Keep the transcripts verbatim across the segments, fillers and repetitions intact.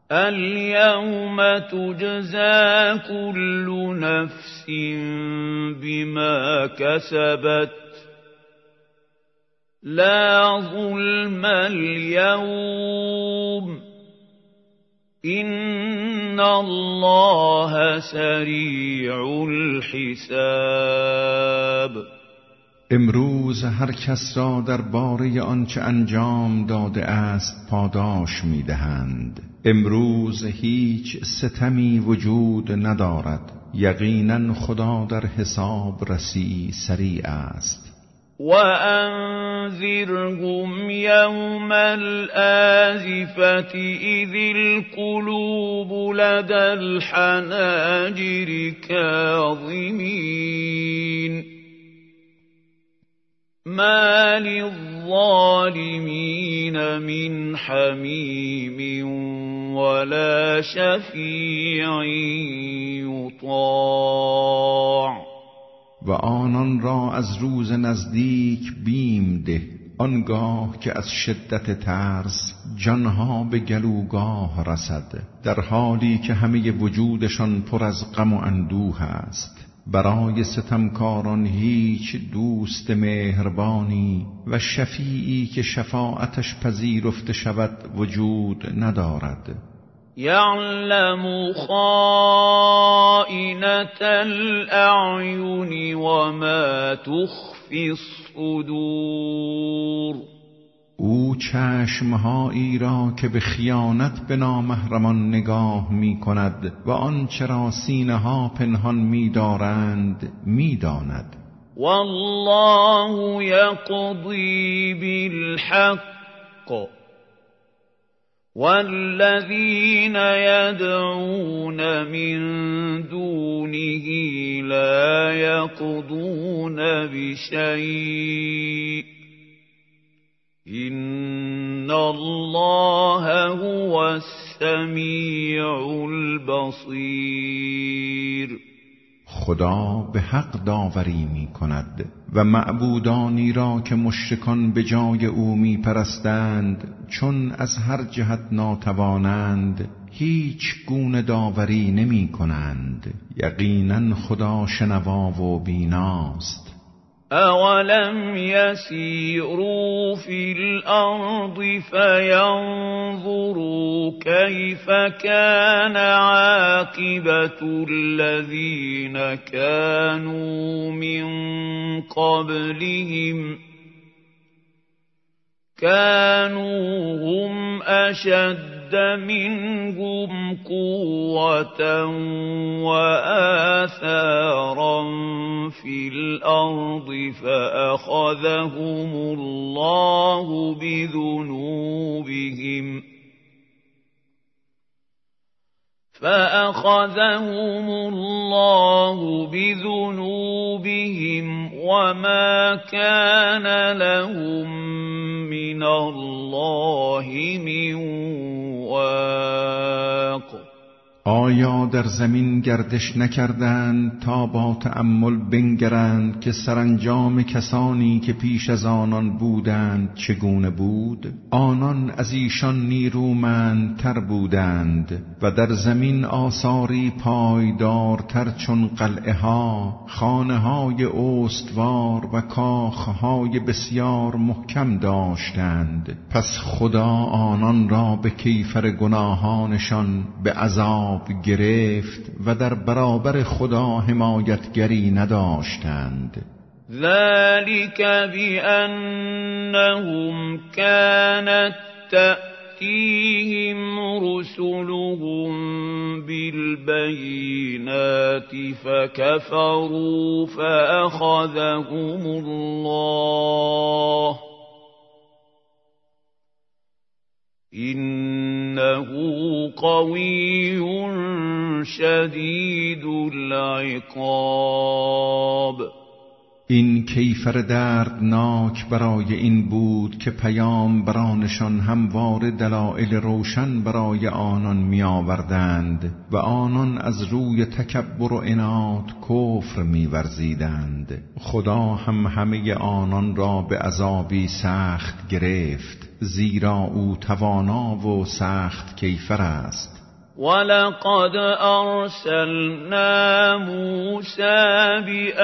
اليوم تجزى كل نفس بما كسبت لا ظلم اليوم إن الله سریع الحساب. امروز هر کس را در باره آنچه انجام داده است پاداش می‌دهند. امروز هیچ ستمی وجود ندارد. یقینا خدا در حساب رسی سریع است. وَأَنذِرْهُمْ يَوْمَ الْآزِفَةِ إِذِ الْقُلُوبُ لَدَى الْحَنَاجِرِ كَاظِمِينَ مَا لِلظَّالِمِينَ مِنْ حَمِيمٍ وَلَا شَفِيعٍ يُطَاعُ. و آنان را از روز نزدیک بیم ده، آنگاه که از شدت ترس جانها به گلوگاه رسد، در حالی که همه وجودشان پر از غم و اندوه است. برای ستمکاران هیچ دوست مهربانی و شفیعی که شفاعتش پذیرفته شود وجود ندارد. يَعْلَمُ خَائِنَةَ الْأَعْيُنِ وَمَا تُخْفِي الصُّدُورُ. او چشمهایی را که به خیانت به نامحرمان نگاه می کند و آنچه را سینه ها پنهان می دارند می داند. والله یقضی بالحق والذین یدعون من دونه لا یقضون بشیء ان الله هو السمیع البصیر. خدا به حق داوری می کند و معبودانی را که مشرکان به جای او می پرستند چون از هر جهت ناتوانند هیچ گونه داوری نمی کنند. یقینا خدا شنوا و بیناست. اولم يسيروا في الأرض فينظروا كيف كان عاقبة الذين كانوا من قبلهم كانوا هم أشد منهم قوة وآثارا في الأرض فأخذهم الله بذنوبهم فأخذهم الله بذنوبهم وما كان لهم من الله من واق. آیا در زمین گردش نکردند تا با تأمل بنگرند که سرانجام کسانی که پیش از آنان بودند چگونه بود؟ آنان از ایشان نیرومندتر بودند و در زمین آثاری پایدارتر چون قلعه ها، خانه های استوار و کاخ های بسیار محکم داشتند. پس خدا آنان را به کیفر گناهانشان به عذاب گرفت و در برابر خدا حمایتگری نداشتند. ذلك بأنهم كانت تأتيهم رسلهم بالبينات فكفروا فأخذهم الله إنه قوي شدید العقاب. این کیفر دردناک برای این بود که پیامبرانشان همواره دلایل روشن برای آنان می آوردند و آنان از روی تکبر و عناد کفر می ورزیدند. خدا هم همه آنان را به عذابی سخت گرفت. زیرا او توانا و سخت کیفر است. ولقد أرسلنا موسى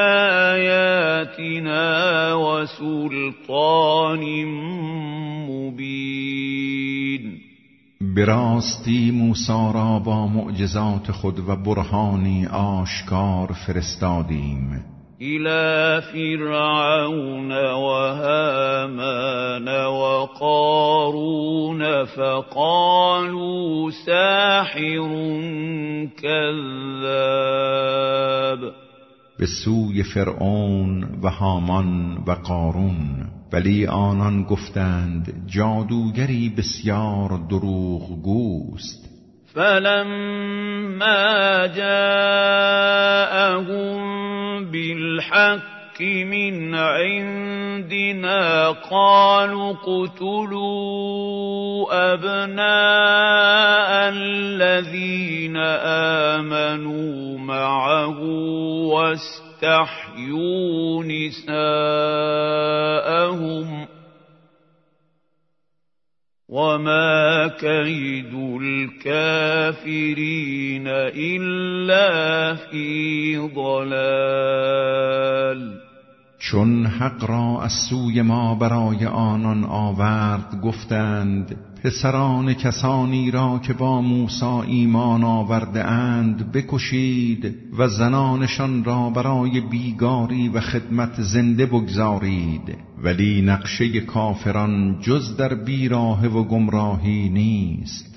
بآياتنا وسلطان مبين. به راستی موسی را با معجزات خود و برهانی آشکار فرستادیم إلى فرعون وهامان وقارون فقالوا ساحر كذاب. به سوی فرعون و هامان و قارون، ولی آنان گفتند جادوگری بسیار دروغگوست. فلما جاءهم بالحق من عندنا قالوا اقتلوا أبناء الذين آمنوا معه واستحيوا نساءهم وما كيد الكافرين إلا في ضلال. چون حق را از سوی ما برای آنان آورد گفتند پسران کسانی را که با موسی ایمان آورده اند بکشید و زنانشان را برای بیگاری و خدمت زنده بگذارید، ولی نقشه کافران جز در بیراه و گمراهی نیست.